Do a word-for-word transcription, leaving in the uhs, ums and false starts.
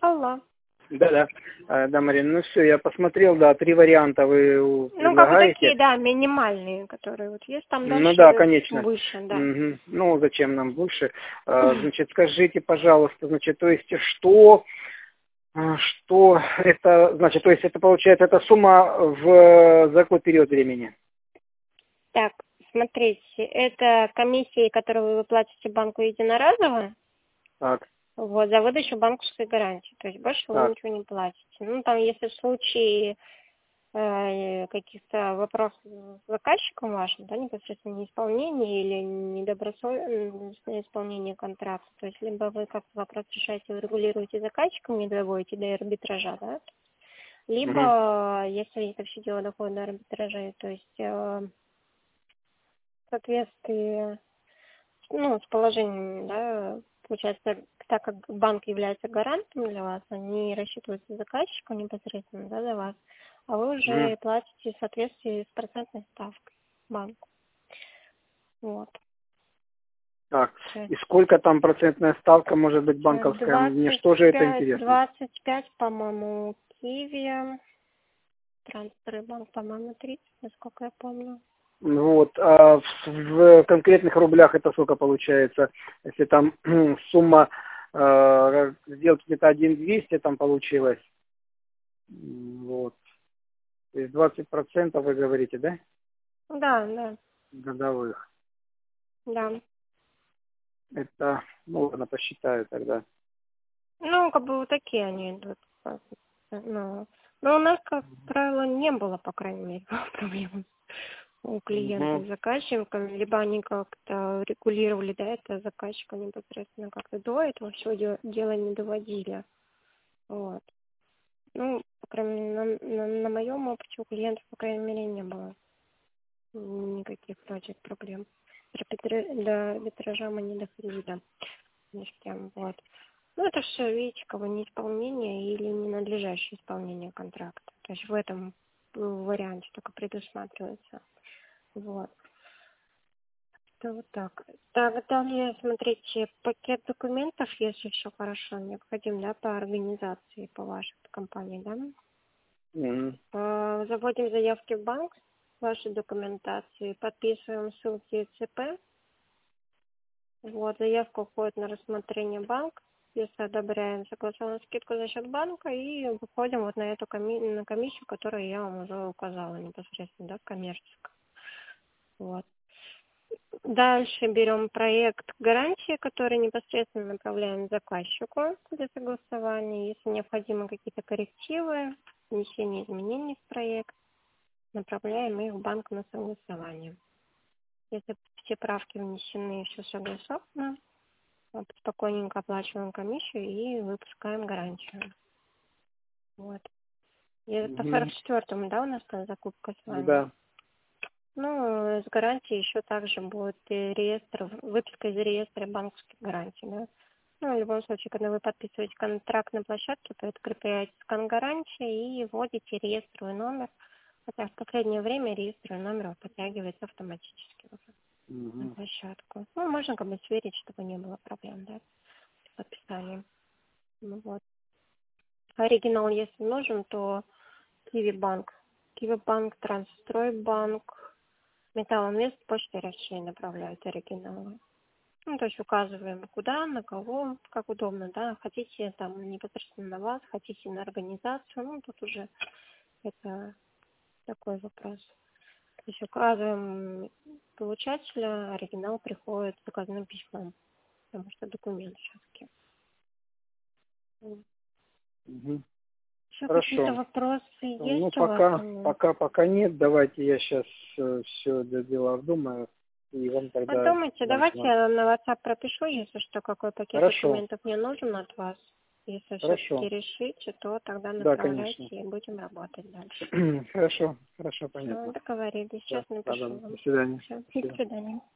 Алло. Да-да, А, да, Марина, ну все, я посмотрел, да, три варианта вы Ну, как бы предлагаете. такие, да, минимальные, которые вот есть, там дальше Ну да, конечно. выше, да. Мгм. Ну, зачем нам больше? А, значит, скажите, пожалуйста, значит, то есть, что, а, что это, значит, то есть, это получается, эта сумма в, за какой период времени? Так, смотрите, это комиссии, которые вы платите банку единоразово, Так, вот, за выдачу банковской гарантии. То есть больше вы так. ничего не платите. Ну, там, если в случае э, каких-то вопросов с заказчиком вашим, да, непосредственно неисполнение или недобросовестное исполнение контракта, то есть либо вы как-то вопрос решаете, урегулируете заказчиком, не доводите до арбитража, да, Мгм. либо, если это все дело доходит до арбитража, то есть э, в соответствии, ну, с положением, да, получается, так как банк является гарантом для вас, они рассчитываются заказчиком непосредственно, да, за вас, а вы Мгм. уже платите в соответствии с процентной ставкой банку. Вот. Так, То есть и сколько там процентная ставка может быть сейчас банковская? Мне что же это двадцать пять, интересно? двадцать пять, по-моему, Киви, трансферный банк, по-моему, тридцать, насколько я помню. Вот, а в, в конкретных рублях это сколько получается? Если там сумма э, сделки где-то один двести там получилось, М, вот, то есть двадцать процентов вы говорите, да, Да, да, годовых? да. Это, ну ладно, посчитаю тогда. Ну, как бы вот такие они идут. Ну, но у нас, как правило, не было, по крайней мере, проблем у клиентов Угу. с заказчиком, либо они как-то регулировали, да, это заказчика непосредственно как-то до этого все дело, дело не доводили. Вот. Ну, по крайней мере, на, на, на моем опыте у клиентов, по крайней мере, не было никаких прочих проблем. До арбитра- до арбитража мы не доходили ни с кем. Вот. Ну, это все, видите, как бы неисполнение или ненадлежащее исполнение контракта. То есть в этом варианте только предусматривается. Вот. Это вот так. Так, далее, смотрите, пакет документов, если все хорошо, необходим, да, по организации, по вашей компании, да? Угу. Э, Заводим заявки в банк, вашей документации, подписываем ссылки ЦП. Вот, заявка уходит на рассмотрение банка. Если одобряем, согласованную скидку за счет банка и выходим вот на эту коми- на комиссию, которую я вам уже указала непосредственно, да, коммерческую. Вот. Дальше берем проект гарантии, который непосредственно направляем заказчику для согласования. Если необходимы какие-то коррективы, внесение изменений в проект, направляем их в банк на согласование. Если все правки внесены, все согласовано, вот, спокойненько оплачиваем комиссию и выпускаем гарантию. Вот. И по Угу. сорок четвёртому, да, у нас там закупка с вами? Да. Ну, с гарантией еще также будет и реестр, выписка из реестра банковских гарантий, да. Ну, в любом случае, когда вы подписываете контракт на площадке, то открепляете скан гарантии и вводите реестровый номер. Хотя в последнее время реестровый номер подтягивается автоматически уже на Угу. площадку. Ну, можно как бы сверить, чтобы не было проблем, да, с подписанием. Ну, вот. Оригинал, если нужен, то Киви банк. Киви банк, Трансстройбанк, Металлинвест, почтой России направляют оригиналы. Ну, то есть указываем, куда, на кого, как удобно, да. Хотите там непосредственно на вас, хотите на организацию, ну, тут уже это такой вопрос. То есть указываем получателя, оригинал приходит с заказным письмом, потому что документ все-таки. Угу. Еще какие-то Хорошо. вопросы Ну, есть у вас? пока, пока, пока нет. Давайте я сейчас все дела обдумаю и вам тогда Подумайте, дам давайте знак. я на WhatsApp пропишу, если что, какой пакет Хорошо, документов мне нужен от вас. Если все-таки хорошо. решите, то тогда Да, направляйте конечно. и будем работать дальше. Хорошо, хорошо, Все, понятно. договорились. Да, Сейчас напишу ладно, до вам. свидания. Все, До до свидания. свидания.